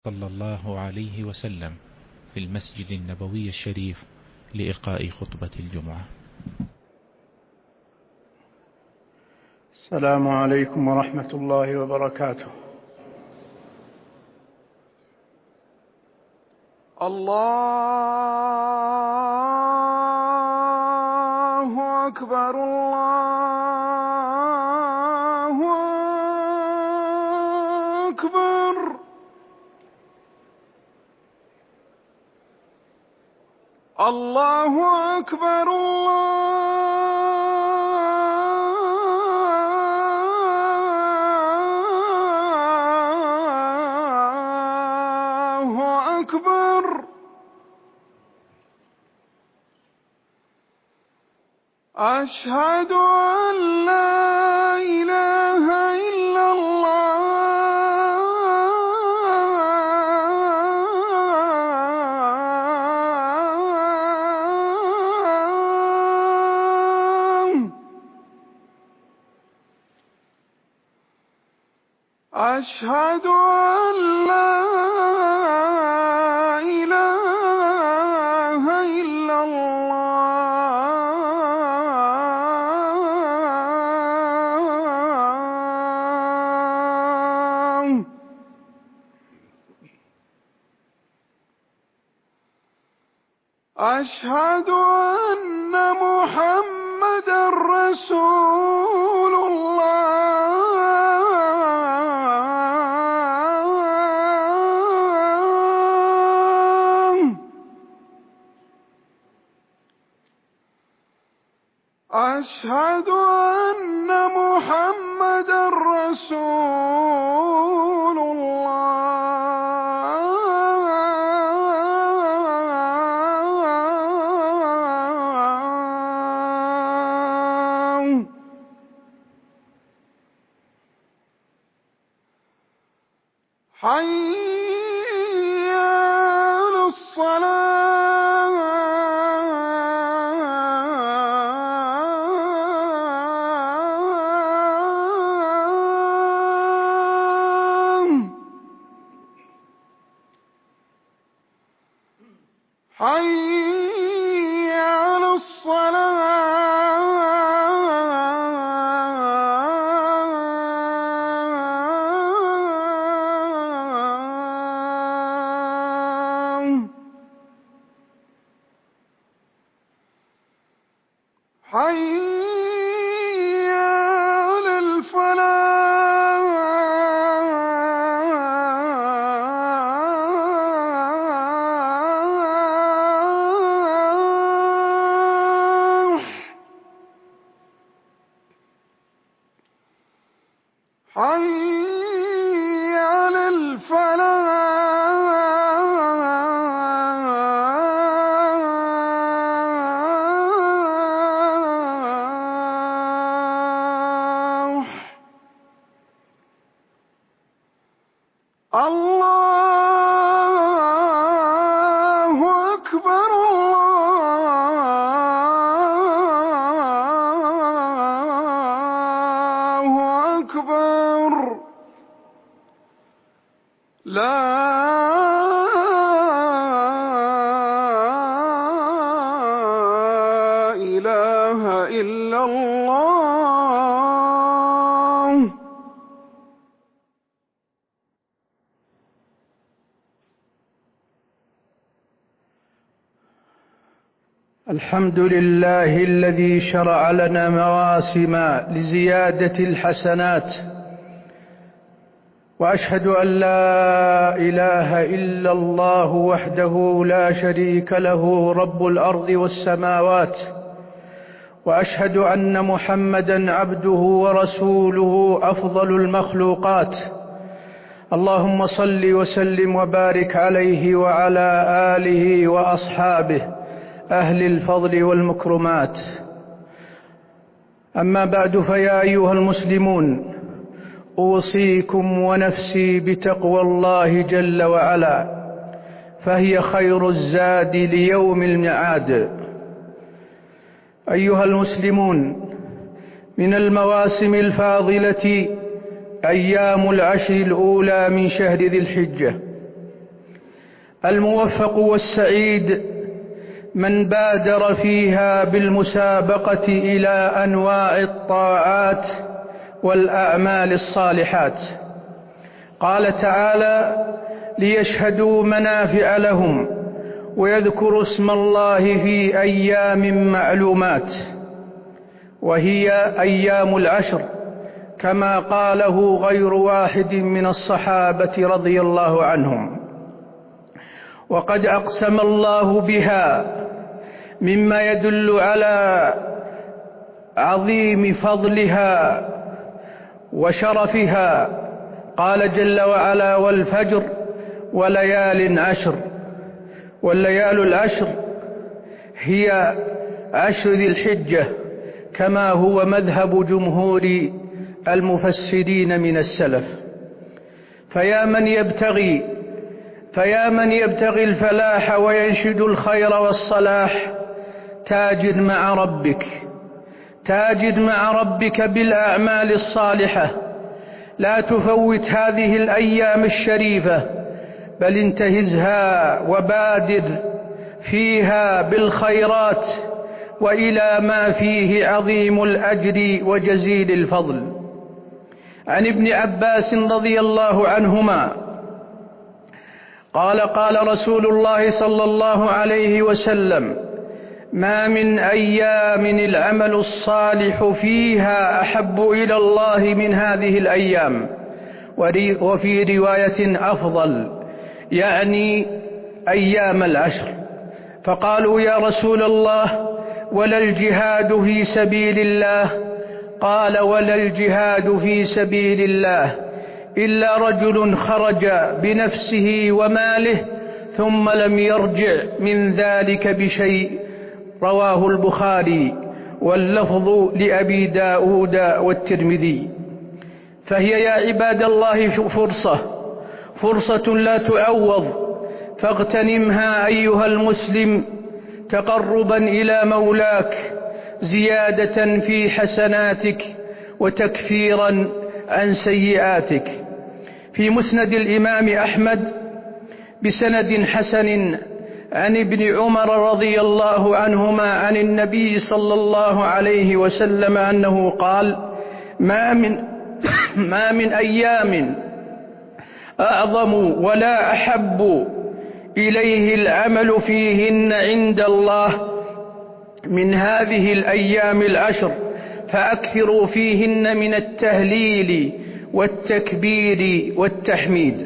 صلى الله عليه وسلم في المسجد النبوي الشريف لإلقاء خطبة الجمعة. السلام عليكم ورحمة الله وبركاته. الله أكبر الله أكبر. الله أكبر الله أكبر. أشهد أن لا إله إلا الله أشهد أن لا إله إلا الله. أشهد أن محمدًا رسول الله. أشهد أن محمدًا رسول الله. حي على الصلاة. حي على الصلاة. حي على الفلاح. حي على الفلاح. الله أكبر الله أكبر. لا إله إلا الله. الحمد لله الذي شرع لنا مواسم لزيادة الحسنات، وأشهد أن لا إله إلا الله وحده لا شريك له رب الأرض والسماوات، وأشهد أن محمدًا عبده ورسوله أفضل المخلوقات. اللهم صل وسلم وبارك عليه وعلى آله وأصحابه أهل الفضل والمكرمات. أما بعد، فيا أيها المسلمون، أوصيكم ونفسي بتقوى الله جل وعلا، فهي خير الزاد ليوم المعاد. أيها المسلمون، من المواسم الفاضلة أيام العشر الأولى من شهر ذي الحجة، الموفق والسعيد من بادر فيها بالمسابقة إلى أنواع الطاعات والأعمال الصالحات. قال تعالى: ليشهدوا منافع لهم ويذكروا اسم الله في أيام معلومات، وهي أيام العشر، كما قاله غير واحد من الصحابة رضي الله عنهم. وقد أقسم الله بها مما يدل على عظيم فضلها وشرفها. قال جل وعلا: والفجر وليال عشر. والليال العشر هي عشر ذي الحجة، كما هو مذهب جمهور المفسرين من السلف. فيا من يبتغي الفلاح وينشد الخير والصلاح، تاجد مع ربك بالأعمال الصالحة. لا تفوت هذه الأيام الشريفة، بل انتهزها وبادر فيها بالخيرات وإلى ما فيه عظيم الأجر وجزيل الفضل. عن ابن عباس رضي الله عنهما قال رسول الله صلى الله عليه وسلم: ما من أيام العمل الصالح فيها أحب إلى الله من هذه الأيام. وفي رواية أفضل، يعني أيام العشر. فقالوا: يا رسول الله، ولا الجهاد في سبيل الله؟ قال: ولا الجهاد في سبيل الله إلا رجل خرج بنفسه وماله ثم لم يرجع من ذلك بشيء. رواه البخاري، واللفظ لأبي داود والترمذي. فهي يا عباد الله فرصة لا تعوض، فاغتنمها أيها المسلم تقربا إلى مولاك، زيادة في حسناتك وتكفيرا عن سيئاتك. في مسند الإمام أحمد بسند حسن عن ابن عمر رضي الله عنهما عن النبي صلى الله عليه وسلم أنه قال: ما من أيام أعظم ولا أحب إليه العمل فيهن عند الله من هذه الأيام العشر، فأكثروا فيهن من التهليل والتكبير والتحميد.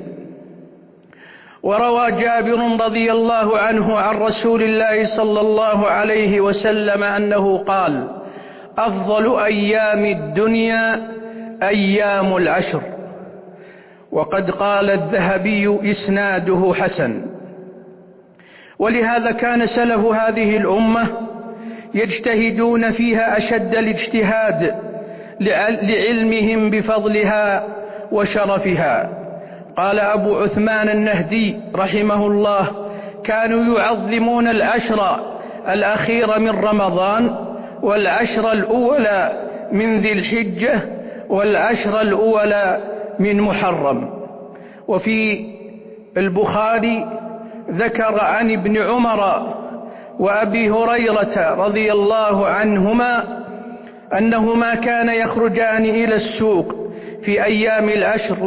وروى جابر رضي الله عنه عن رسول الله صلى الله عليه وسلم أنه قال: أفضل أيام الدنيا أيام العشر. وقد قال الذهبي: إسناده حسن. ولهذا كان سلف هذه الأمة يجتهدون فيها أشد الاجتهاد لعلمهم بفضلها وشرفها. قال أبو عثمان النهدي رحمه الله: كانوا يعظمون العشر الأخير من رمضان، والعشر الأولى من ذي الحجة، والعشر الأولى من محرم. وفي البخاري ذكر عن ابن عمر وأبي هريرة رضي الله عنهما أنهما كان يخرجان إلى السوق في أيام العشر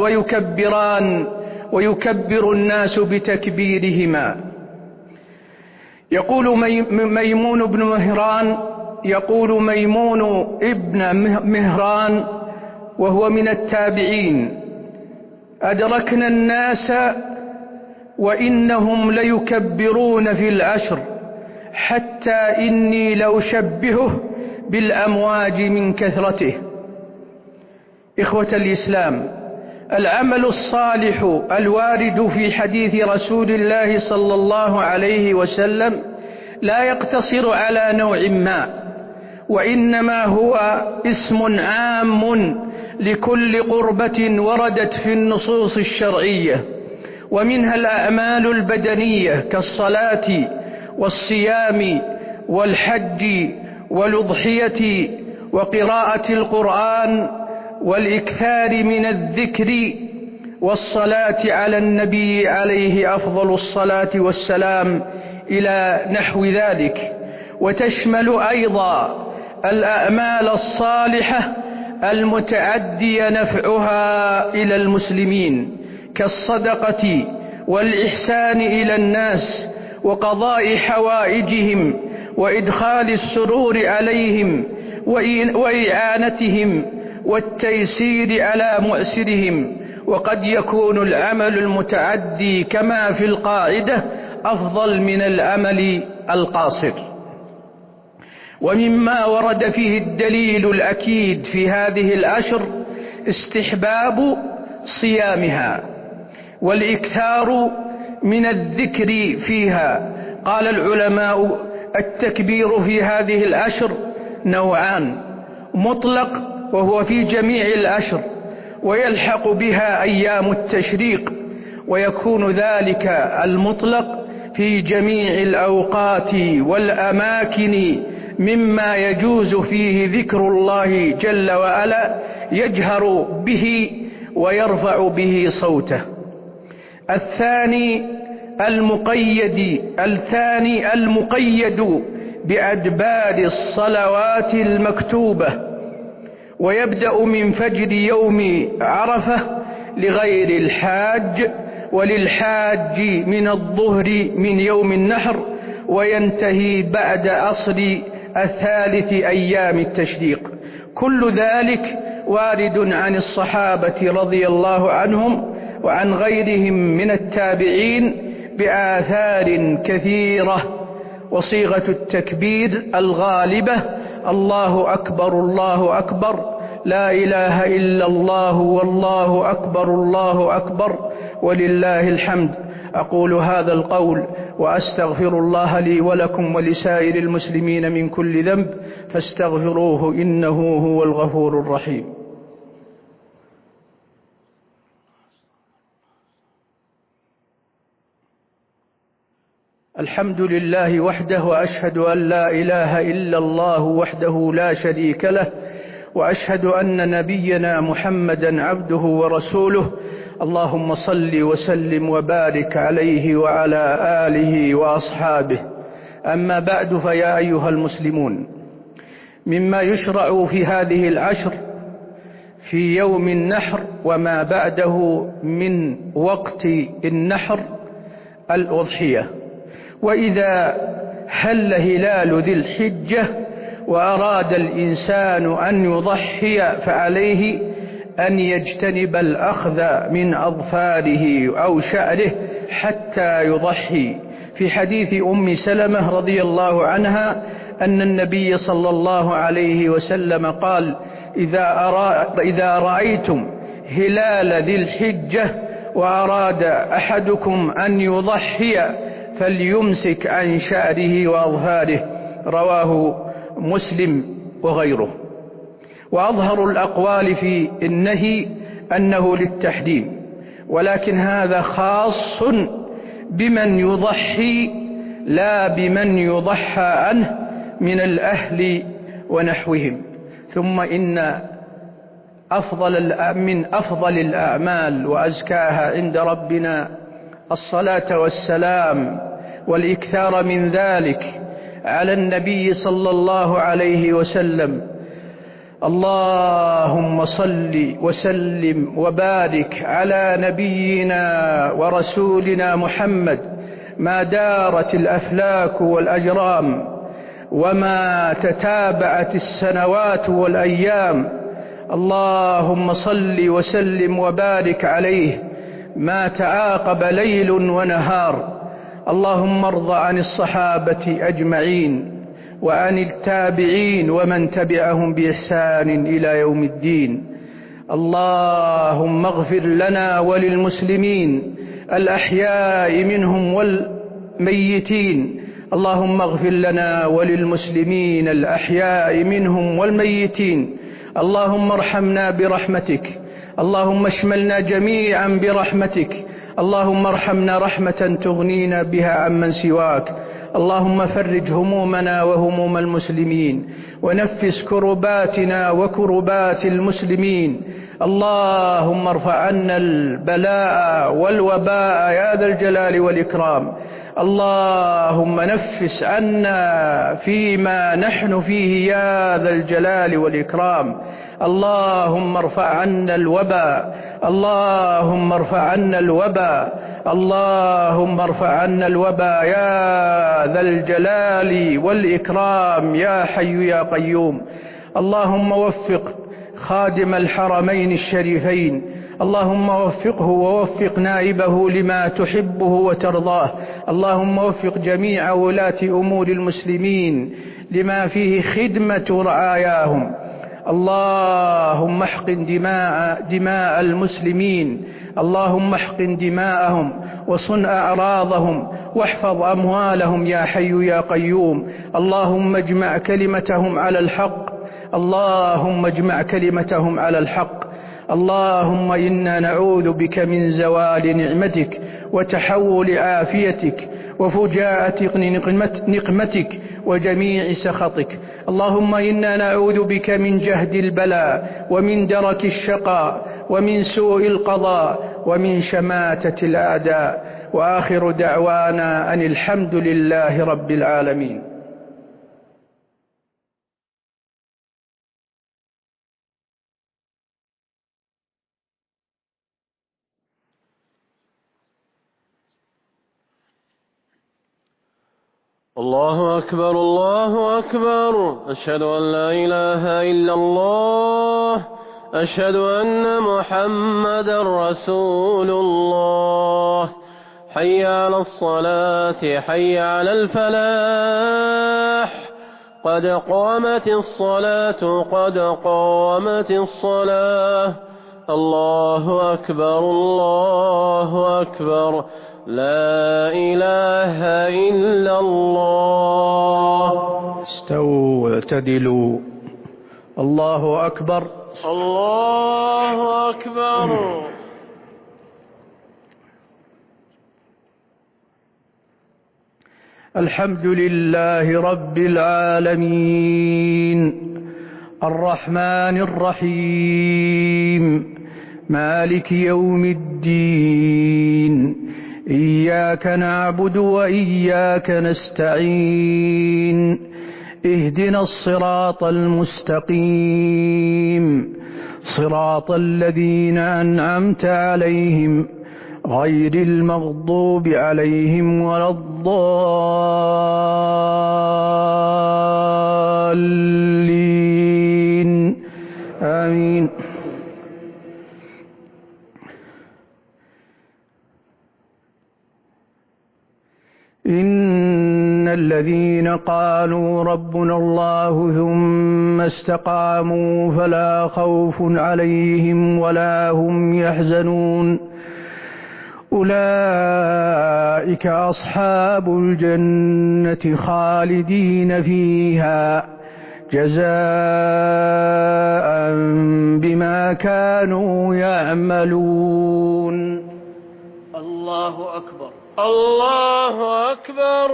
ويكبر الناس بتكبيرهما. يقول ميمون ابن مهران وهو من التابعين: أدركنا الناس وإنهم ليكبرون في العشر، حتى إني لأشبهه بالأمواج من كثرته. إخوة الإسلام، العمل الصالح الوارد في حديث رسول الله صلى الله عليه وسلم لا يقتصر على نوع ما، وإنما هو اسم عام لكل قربة وردت في النصوص الشرعية، ومنها الأعمال البدنية كالصلاة والصيام والحج والأضحية وقراءة القرآن والإكثار من الذكر والصلاة على النبي عليه أفضل الصلاة والسلام إلى نحو ذلك، وتشمل أيضا الأعمال الصالحة المتعدي نفعها إلى المسلمين كالصدقة والإحسان إلى الناس وقضاء حوائجهم وإدخال السرور عليهم وإعانتهم والتيسير على مؤسرهم. وقد يكون العمل المتعدي كما في القاعدة أفضل من العمل القاصر. ومما ورد فيه الدليل الأكيد في هذه الأشهر استحباب صيامها والإكثار من الذكر فيها. قال العلماء: التكبير في هذه الأشهر نوعان: مطلق وهو في جميع الأشهر ويلحق بها أيام التشريق، ويكون ذلك المطلق في جميع الأوقات والأماكن مما يجوز فيه ذكر الله جل وعلا يجهر به ويرفع به صوته. الثاني المقيد بأدبار الصلوات المكتوبة، ويبدأ من فجر يوم عرفة لغير الحاج، وللحاج من الظهر من يوم النحر، وينتهي بعد عصر الثالث أيام التشريق. كل ذلك وارد عن الصحابة رضي الله عنهم وعن غيرهم من التابعين بآثار كثيرة. وصيغة التكبير الغالبة: الله أكبر الله أكبر، لا إله إلا الله والله أكبر الله أكبر ولله الحمد. أقول هذا القول وأستغفر الله لي ولكم ولسائر المسلمين من كل ذنب فاستغفروه إنه هو الغفور الرحيم. الحمد لله وحده، وأشهد أن لا إله إلا الله وحده لا شريك له، وأشهد أن نبينا محمدا عبده ورسوله. اللهم صل وسلم وبارك عليه وعلى آله وأصحابه. أما بعد، فيا أيها المسلمون، مما يشرع في هذه العشر في يوم النحر وما بعده من وقت النحر الأضحية. وإذا هل هلال ذي الحجة وأراد الإنسان أن يضحي فعليه أن يجتنب الأخذ من أظفاره أو شعره حتى يضحي. في حديث أم سلمة رضي الله عنها أن النبي صلى الله عليه وسلم قال: إذا رأيتم هلال ذي الحجة وأراد أحدكم أن يضحي فليمسك عن شعره وأظفاره. رواه مسلم وغيره. وأظهر الأقوال في النهي أنه للتحريم، ولكن هذا خاص بمن يضحي لا بمن يضحى عنه من الأهل ونحوهم. ثم إن من أفضل الأعمال وأزكاها عند ربنا الصلاة والسلام والإكثار من ذلك على النبي صلى الله عليه وسلم. اللهم صل وسلم وبارك على نبينا ورسولنا محمد ما دارت الأفلاك والأجرام وما تتابعت السنوات والأيام. اللهم صل وسلم وبارك عليه ما تعاقب ليل ونهار. اللهم ارض عن الصحابة أجمعين وعن التابعين ومن تبعهم بإحسان إلى يوم الدين. اللهم اغفر لنا وللمسلمين الأحياء منهم والميتين. اللهم اغفر لنا وللمسلمين الأحياء منهم والميتين. اللهم ارحمنا برحمتك. اللهم اشملنا جميعا برحمتك. اللهم ارحمنا رحمة تغنينا بها عمن سواك. اللهم فرج همومنا وهموم المسلمين ونفس كرباتنا وكربات المسلمين. اللهم ارفع عنا البلاء والوباء يا ذا الجلال والإكرام. اللهم نفس عنا فيما نحن فيه يا ذا الجلال والإكرام. اللهم ارفع عنا الوباء، اللهم ارفع عنا الوباء، اللهم ارفع عنا الوباء يا ذا الجلال والإكرام يا حي يا قيوم. اللهم وفق خادم الحرمين الشريفين، اللهم وفقه ووفق نائبه لما تحبه وترضاه. اللهم وفق جميع ولاة أمور المسلمين لما فيه خدمة رعاياهم. اللهم احقن دماء المسلمين، اللهم احقن دماءهم وصن أعراضهم واحفظ أموالهم يا حي يا قيوم. اللهم اجمع كلمتهم على الحق، اللهم اجمع كلمتهم على الحق. اللهم إنا نعوذ بك من زوال نعمتك وتحول عافيتك وفجاءة نقمتك وجميع سخطك. اللهم إنا نعوذ بك من جهد البلاء ومن درك الشقاء ومن سوء القضاء ومن شماتة الأعداء. وآخر دعوانا أن الحمد لله رب العالمين. الله أكبر الله أكبر، أشهد أن لا إله إلا الله، أشهد أن محمدا رسول الله. حي على الصلاة، حي على الفلاح، قد قامت الصلاة، قد قامت الصلاة. الله أكبر الله أكبر، لا إله إلا الله. استووا اعتدلوا. الله أكبر الله أكبر. الحمد لله رب العالمين، الرحمن الرحيم، مالك يوم الدين. إياك نعبد وإياك نستعين، اهدنا الصراط المستقيم، صراط الذين أنعمت عليهم غير المغضوب عليهم ولا الضالين. آمين. إن الذين قالوا ربنا الله ثم استقاموا فلا خوف عليهم ولا هم يحزنون، أولئك أصحاب الجنة خالدين فيها جزاء بما كانوا يعملون. الله أكبر الله أكبر.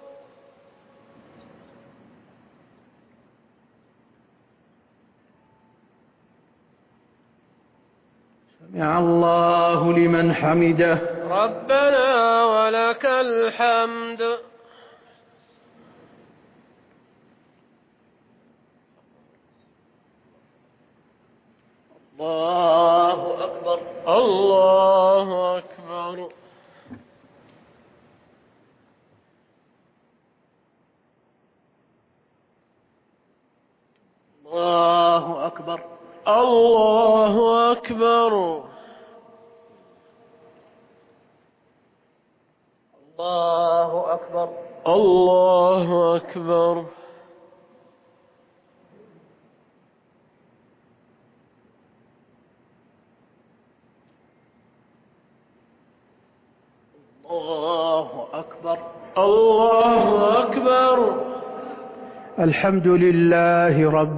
سمع الله لمن حمده. ربنا ولك الحمد. الله أكبر الله أكبر. الله أكبر الله أكبر. الله أكبر الله أكبر. الله أكبر الله أكبر. الحمد لله رب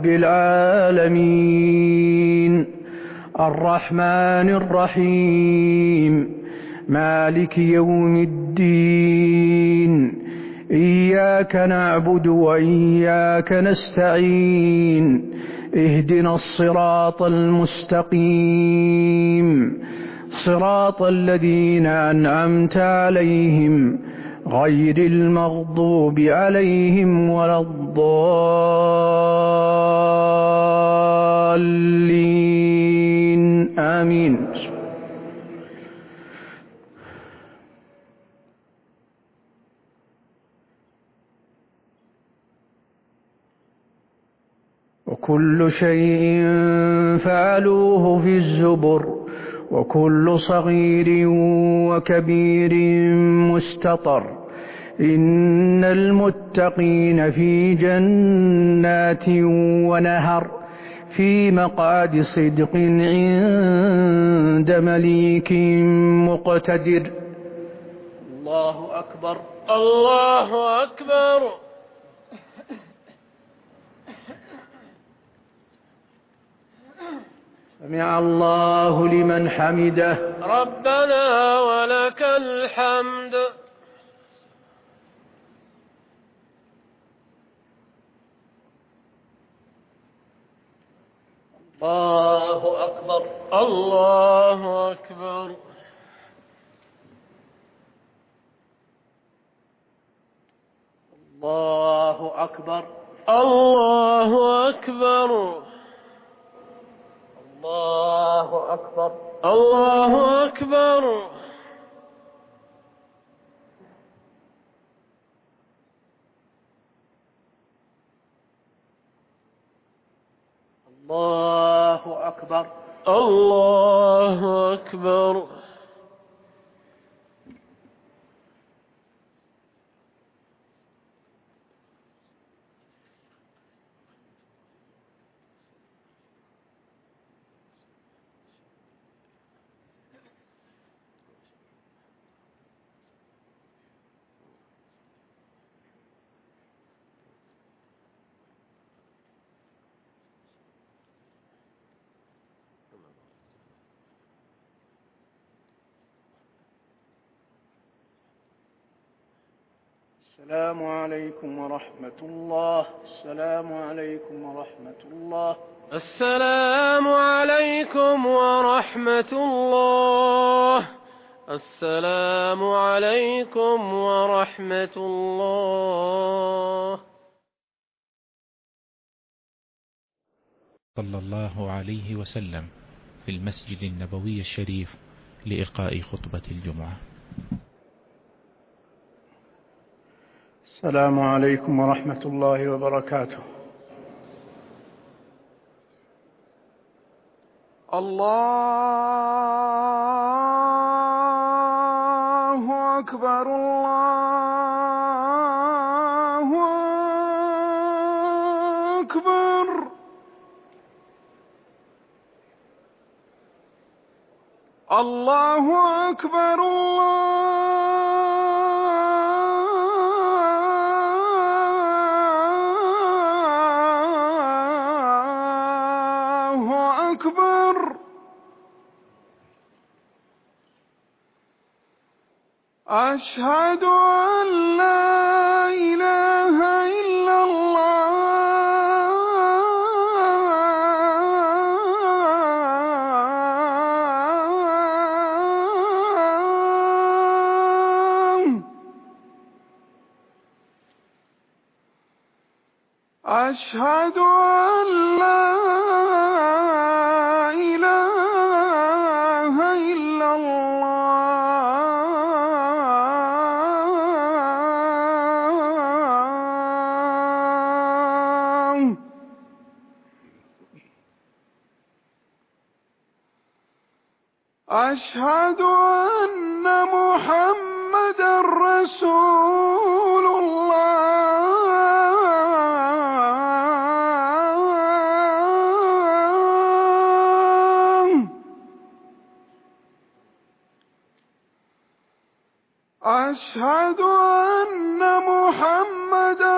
العالمين، الرحمن الرحيم، مالك يوم الدين. إياك نعبد وإياك نستعين، اهدنا الصراط المستقيم صراط الذين أنعمت عليهم غير المغضوب عليهم ولا الضالين آمين. وكل شيء فعلوه في الزبر وكل صغير وكبير مستطر إن المتقين في جنات ونهر في مقعد صدق عند مليك مقتدر. الله أكبر. الله أكبر. سمع الله لمن حمده. ربنا ولك الحمد. الله أكبر. الله أكبر. الله أكبر. الله أكبر. الله أكبر. الله أكبر. الله أكبر. الله أكبر. السلام عليكم ورحمة الله. السلام عليكم ورحمة الله. السلام عليكم ورحمة الله. السلام عليكم ورحمة الله. صلى الله عليه وسلم في المسجد النبوي الشريف لإلقاء خطبة الجمعة. السلام عليكم ورحمة الله وبركاته. الله أكبر. الله أكبر. الله أكبر. الله أكبر. أشهد أن لا إله إلا الله. أشهد أن لا إله إلا الله. أشهد أن محمدا رسول الله. أشهد أن محمدا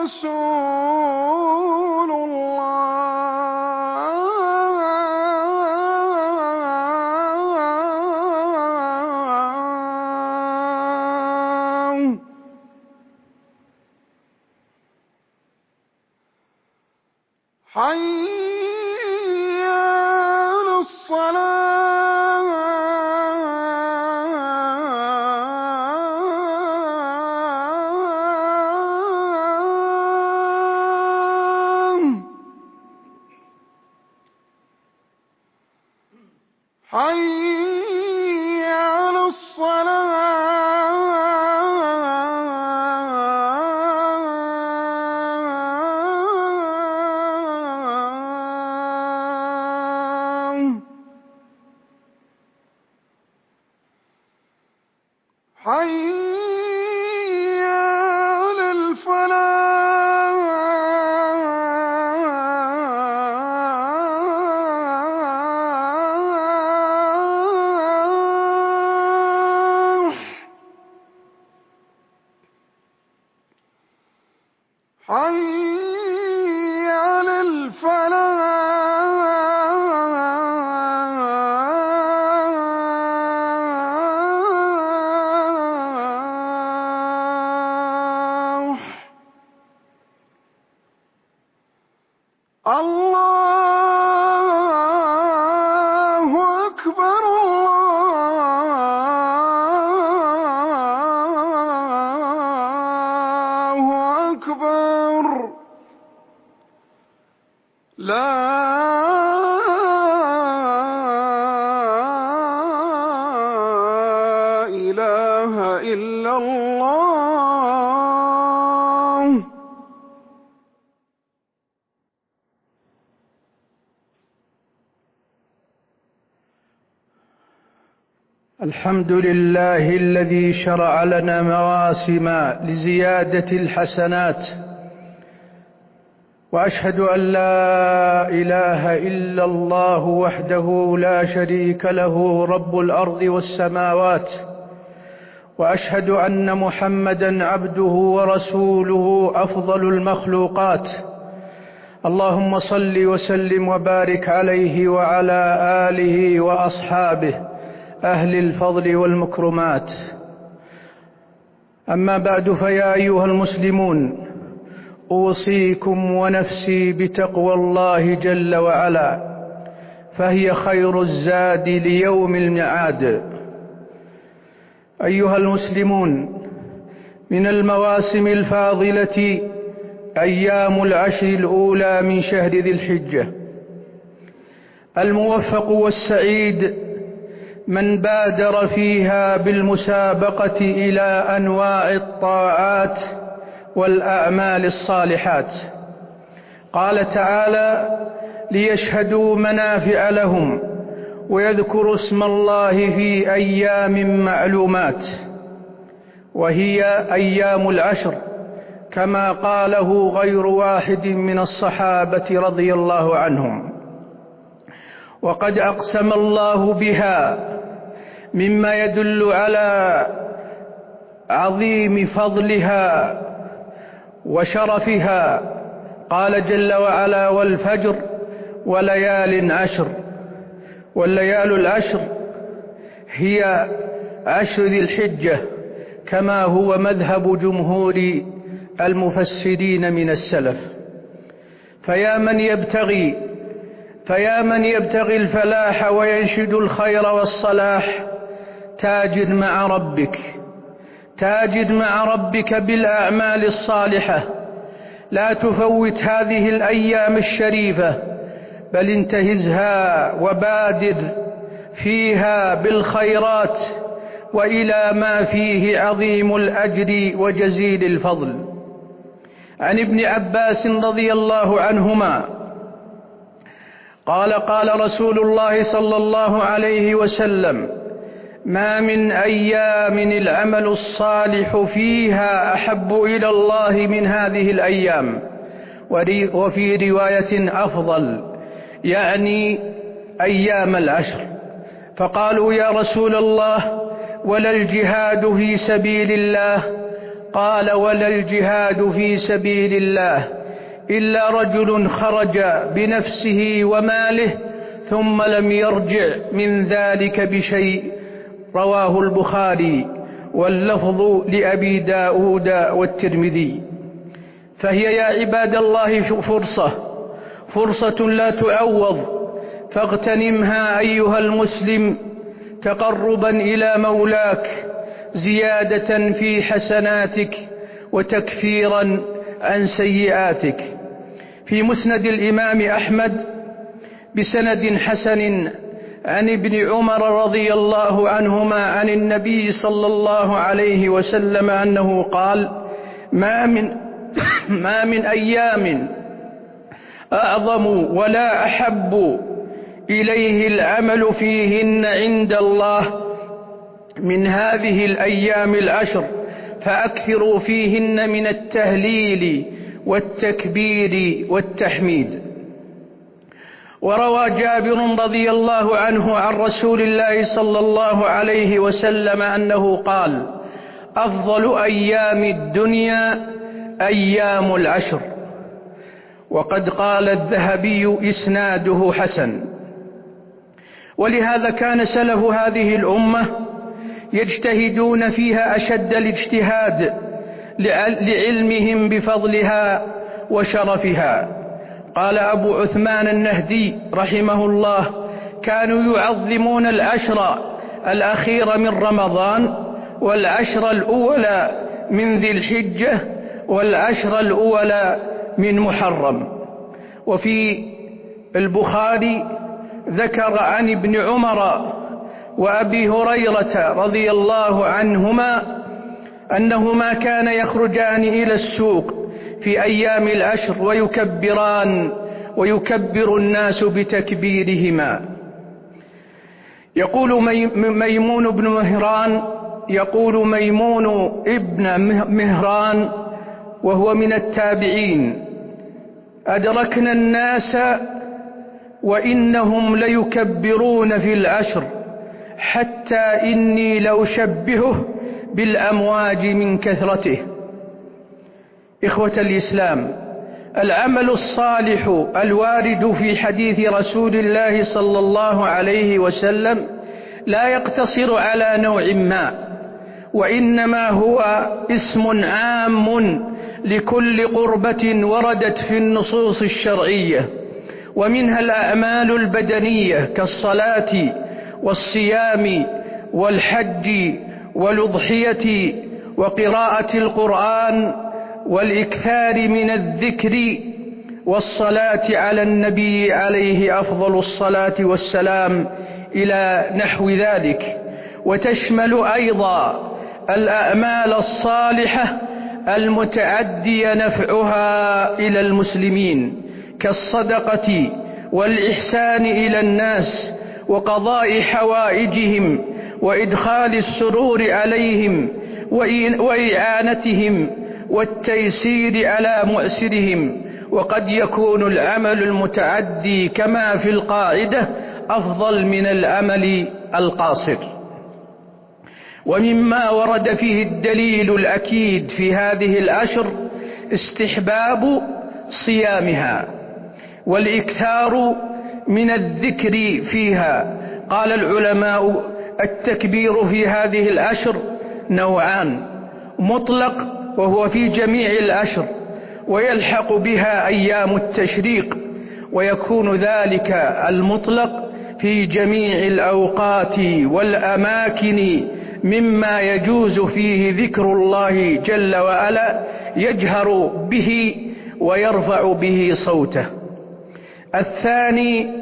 رسول الله. حي حي على الفلاح. الله أكبر الله أكبر. لا إله إلا الله. الحمد لله الذي شرع لنا مواسم لزيادة الحسنات، وأشهد أن لا إله إلا الله وحده لا شريك له رب الأرض والسماوات، وأشهد أن محمدًا عبده ورسوله أفضل المخلوقات. اللهم صل وسلم وبارك عليه وعلى آله وأصحابه أهل الفضل والمكرمات. أما بعد، فيا أيها المسلمون، أوصيكم ونفسي بتقوى الله جل وعلا، فهي خير الزاد ليوم الميعاد. أيها المسلمون، من المواسم الفاضلة أيام العشر الأولى من شهر ذي الحجة. الموفق والسعيد من بادر فيها بالمسابقة إلى أنواع الطاعات والأعمال الصالحات. قال تعالى: ليشهدوا منافع لهم ويذكروا اسم الله في أيام معلومات، وهي أيام العشر، كما قاله غير واحد من الصحابة رضي الله عنهم. وقد أقسم الله بها مما يدل على عظيم فضلها وشرفها. قال جل وعلا: والفجر وليال عشر. والليال العشر هي عشر ذي الحجة، كما هو مذهب جمهور المفسرين من السلف. فيا من يبتغي الفلاح وينشد الخير والصلاح، تاجد مع ربك بالأعمال الصالحة. لا تفوت هذه الأيام الشريفة، بل انتهزها وبادر فيها بالخيرات وإلى ما فيه عظيم الأجر وجزيل الفضل. عن ابن عباس رضي الله عنهما قال: قال رسول الله صلى الله عليه وسلم: ما من أيام العمل الصالح فيها أحب إلى الله من هذه الأيام. وفي رواية أفضل، يعني أيام العشر. فقالوا: يا رسول الله، ولا الجهاد في سبيل الله؟ قال: ولا الجهاد في سبيل الله إلا رجل خرج بنفسه وماله ثم لم يرجع من ذلك بشيء. رواه البخاري، واللفظ لأبي داود والترمذي. فهي يا عباد الله فرصة لا تعوض، فاغتنمها أيها المسلم تقربا إلى مولاك، زيادة في حسناتك وتكفيرا عن سيئاتك. في مسند الإمام أحمد بسند حسن عن ابن عمر رضي الله عنهما عن النبي صلى الله عليه وسلم أنه قال: ما من أيام أعظم ولا أحب إليه العمل فيهن عند الله من هذه الأيام العشر، فأكثروا فيهن من التهليل والتكبير والتحميد. وروى جابر رضي الله عنه عن رسول الله صلى الله عليه وسلم أنه قال: أفضل أيام الدنيا أيام العشر. وقد قال الذهبي إسناده حسن. ولهذا كان سلف هذه الأمة يجتهدون فيها أشد الاجتهاد لعلمهم بفضلها وشرفها. قال أبو عثمان النهدي رحمه الله: كانوا يعظمون العشر الأخير من رمضان، والعشر الأولى من ذي الحجة، والعشر الأولى من محرم. وفي البخاري ذكر عن ابن عمر وأبي هريرة رضي الله عنهما أنهما كان يخرجان إلى السوق في أيام العشر ويكبران ويكبر الناس بتكبيرهما. يقول ميمون بن مهران، يقول ميمون ابن مهران وهو من التابعين: أدركنا الناس وإنهم ليكبرون في العشر حتى إني لأشبهه بالأمواج من كثرته. إخوة الإسلام، العمل الصالح الوارد في حديث رسول الله صلى الله عليه وسلم لا يقتصر على نوع ما، وإنما هو اسم عام لكل قربة وردت في النصوص الشرعية، ومنها الأعمال البدنية كالصلاة والصيام والحج والأضحية وقراءة القرآن والإكثار من الذكر والصلاة على النبي عليه أفضل الصلاة والسلام إلى نحو ذلك. وتشمل أيضا الأعمال الصالحة المتعدي نفعها إلى المسلمين كالصدقة والإحسان إلى الناس وقضاء حوائجهم وإدخال السرور عليهم وإعانتهم والتيسير على مؤسرهم. وقد يكون العمل المتعدي كما في القاعدة أفضل من العمل القاصر. ومما ورد فيه الدليل الأكيد في هذه العشر استحباب صيامها والإكثار من الذكر فيها. قال العلماء: التكبير في هذه العشر نوعان: مطلق وهو في جميع العشر ويلحق بها أيام التشريق، ويكون ذلك المطلق في جميع الأوقات والأماكن مما يجوز فيه ذكر الله جل وعلا يجهر به ويرفع به صوته. الثاني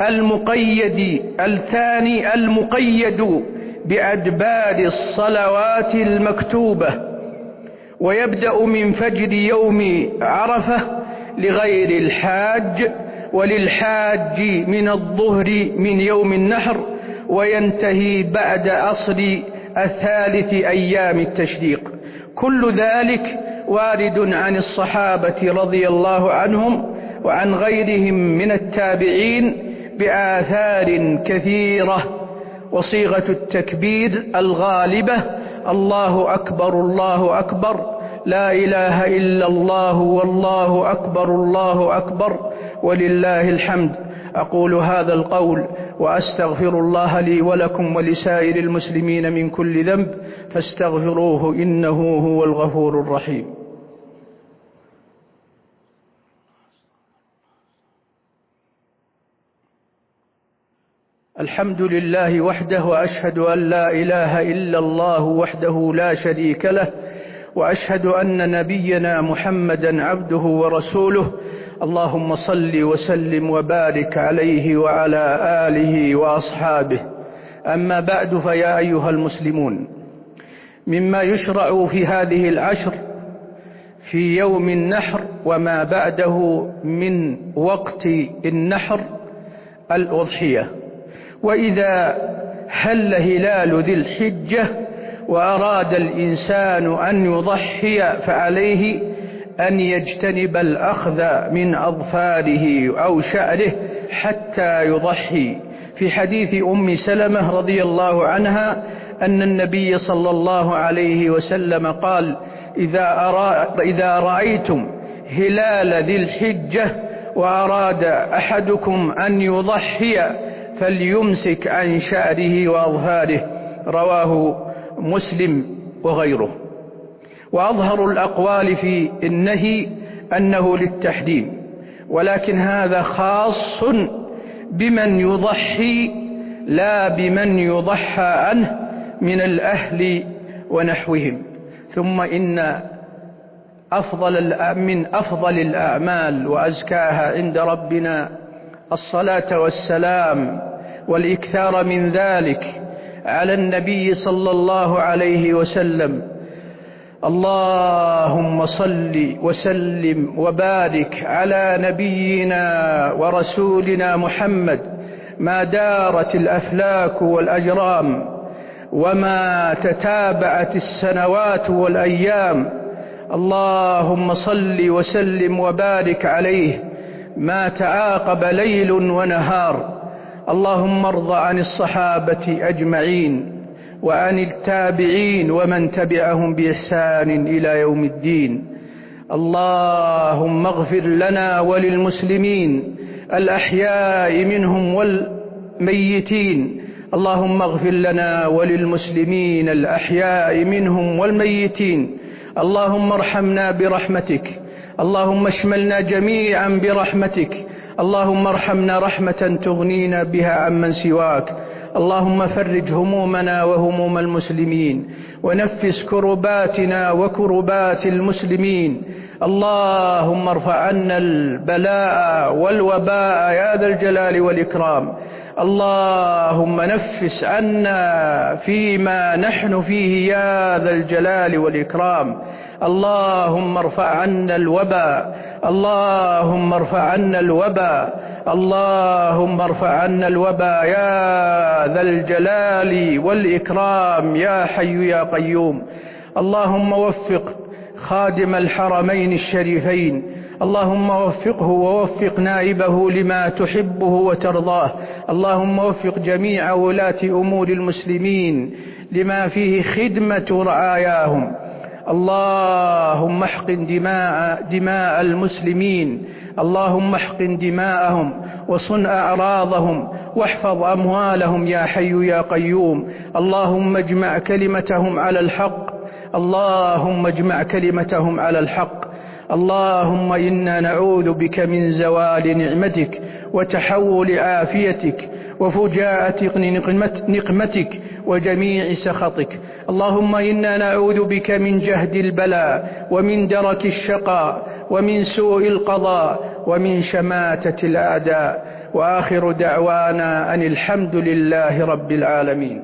المقيد بأدبار الصلوات المكتوبة، ويبدأ من فجر يوم عرفة لغير الحاج، وللحاج من الظهر من يوم النحر، وينتهي بعد عصر الثالث أيام التشريق. كل ذلك وارد عن الصحابة رضي الله عنهم وعن غيرهم من التابعين بآثار كثيرة. وصيغة التكبير الغالبة: الله أكبر الله أكبر، لا إله إلا الله، والله أكبر الله أكبر، ولله الحمد. أقول هذا القول وأستغفر الله لي ولكم ولسائر المسلمين من كل ذنب، فاستغفروه إنه هو الغفور الرحيم. الحمد لله وحده، وأشهد أن لا إله إلا الله وحده لا شريك له، وأشهد أن نبينا محمدا عبده ورسوله. اللهم صل وسلم وبارك عليه وعلى آله وأصحابه. أما بعد، فيا أيها المسلمون، مما يشرع في هذه العشر في يوم النحر وما بعده من وقت النحر الأضحية. وإذا هل هلال ذي الحجة وأراد الإنسان أن يضحي فعليه أن يجتنب الأخذ من أظفاره أو شعره حتى يضحي. في حديث أم سلمة رضي الله عنها أن النبي صلى الله عليه وسلم قال: إذا رأيتم هلال ذي الحجة وأراد أحدكم أن يضحي فليمسك عن شعره وأظهاره، رواه مسلم وغيره. وأظهر الأقوال في النهي أنه للتحريم، ولكن هذا خاص بمن يضحي لا بمن يضحى عنه من الأهل ونحوهم. ثم إن من أفضل الأعمال وأزكاها عند ربنا الصلاة والسلام والإكثار من ذلك على النبي صلى الله عليه وسلم. اللهم صل وسلم وبارك على نبينا ورسولنا محمد ما دارت الأفلاك والأجرام وما تتابعت السنوات والأيام. اللهم صل وسلم وبارك عليه ما تعاقب ليل ونهار. اللهم ارض عن الصحابة أجمعين وعن التابعين ومن تبعهم بإحسان إلى يوم الدين. اللهم اغفر لنا وللمسلمين الأحياء منهم والميتين. اللهم اغفر لنا وللمسلمين الأحياء منهم والميتين. اللهم ارحمنا برحمتك، اللهم اشملنا جميعا برحمتك، اللهم ارحمنا رحمة تغنينا بها عمن سواك. اللهم فرج همومنا وهموم المسلمين، ونفس كرباتنا وكربات المسلمين. اللهم ارفع عنا البلاء والوباء يا ذا الجلال والإكرام. اللهم نفس عنا فيما نحن فيه يا ذا الجلال والإكرام. اللهم ارفع عنا الوباء، اللهم ارفع عنا الوباء، اللهم ارفع عنا الوباء يا ذا الجلال والإكرام يا حي يا قيوم. اللهم وفق خادم الحرمين الشريفين، اللهم وفقه ووفق نائبه لما تحبه وترضاه. اللهم وفق جميع ولاة أمور المسلمين لما فيه خدمة رعاياهم. اللهم احقن دماء المسلمين، اللهم احقن دماءهم وصن أعراضهم واحفظ أموالهم يا حي يا قيوم. اللهم اجمع كلمتهم على الحق، اللهم اجمع كلمتهم على الحق. اللهم إنا نعوذ بك من زوال نعمتك وتحول عافيتك وفجاءة نقمتك وجميع سخطك. اللهم إنا نعوذ بك من جهد البلاء ومن درك الشقاء ومن سوء القضاء ومن شماتة الأعداء. وآخر دعوانا أن الحمد لله رب العالمين.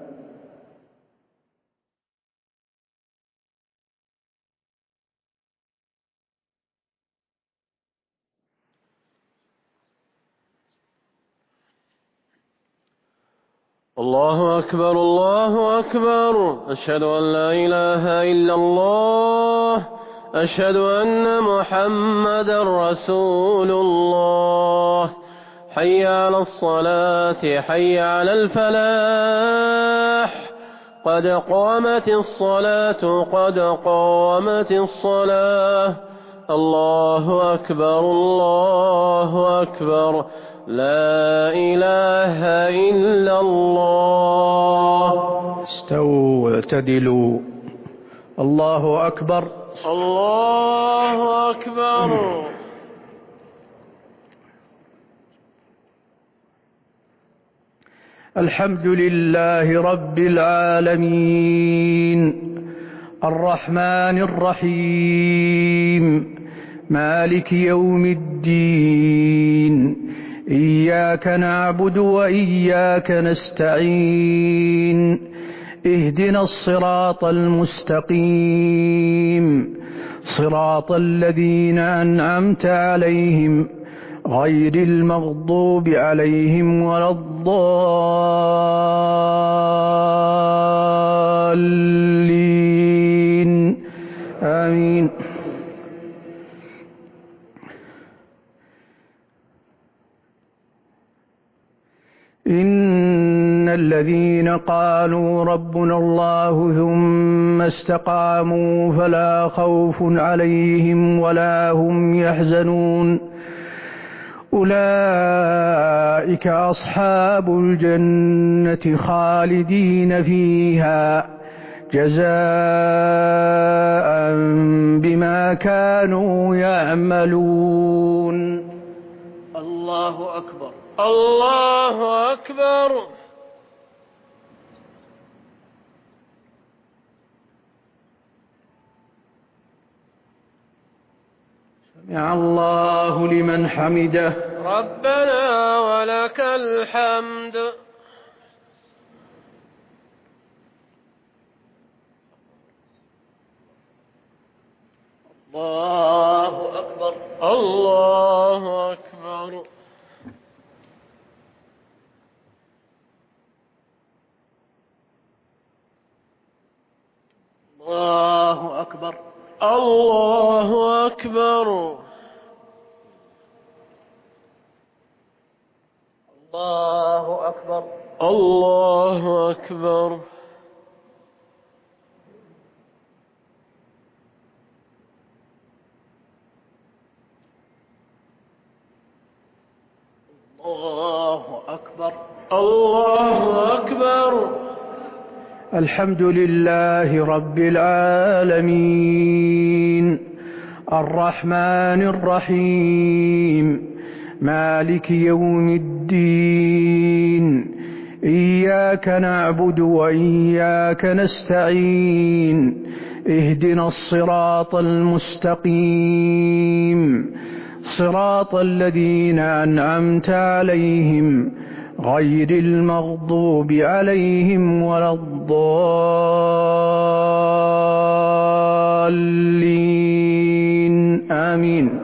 الله أكبر الله أكبر، أشهد أن لا إله إلا الله، أشهد أن محمدا رسول الله. حي على الصلاة، حي على الفلاح، قد قامت الصلاة، قد قامت الصلاة. الله أكبر الله أكبر، لا إله إلا الله. استووا واعتدلوا. الله أكبر الله أكبر. الحمد لله رب العالمين، الرحمن الرحيم، مالك يوم الدين. إياك نعبد وإياك نستعين، اهدنا الصراط المستقيم، صراط الذين أنعمت عليهم غير المغضوب عليهم ولا الضالين. آمين. إن الذين قالوا ربنا الله ثم استقاموا فلا خوف عليهم ولا هم يحزنون أولئك أصحاب الجنة خالدين فيها جزاء بما كانوا يعملون. الله أكبر الله أكبر. سمع الله لمن حمده. ربنا ولك الحمد. الله أكبر الله أكبر. الله أكبر الله أكبر. الله أكبر الله أكبر. الله أكبر الله أكبر. الحمد لله رب العالمين الرحمن الرحيم مالك يوم الدين إياك نعبد وإياك نستعين اهدنا الصراط المستقيم صراط الذين أنعمت عليهم غير المغضوب عليهم ولا الضالين آمين.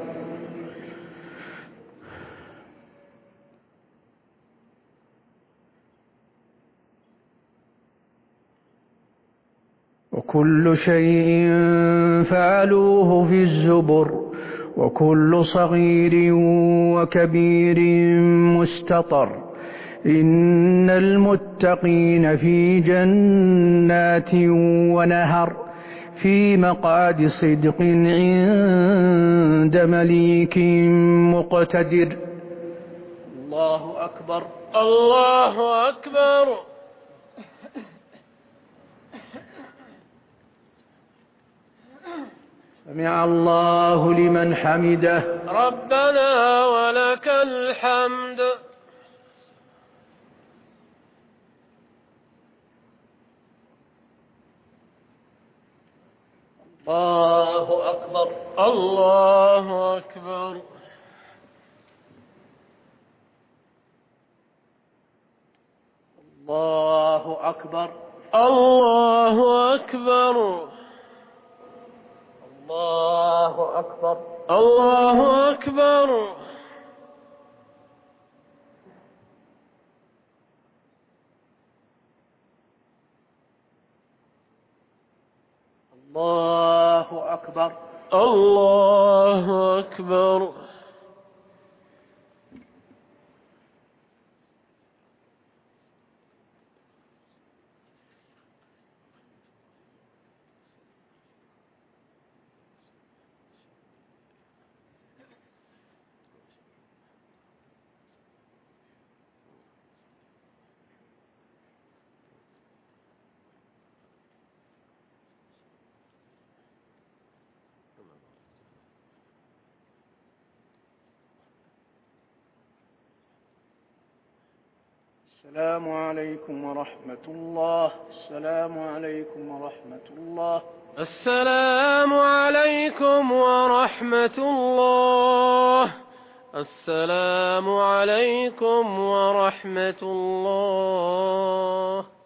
وكل شيء فعلوه في الزبر وكل صغير وكبير مستطر إن المتقين في جنات ونهر في مقعد صدق عند مليك مقتدر. الله أكبر الله أكبر. سمع الله لمن حمده. ربنا ولك الحمد. الله أكبر الله أكبر. الله أكبر الله أكبر. الله أكبر الله أكبر. الله أكبر الله أكبر. السلام عليكم ورحمة الله. السلام عليكم ورحمة الله. السلام عليكم ورحمة الله. السلام عليكم ورحمة الله.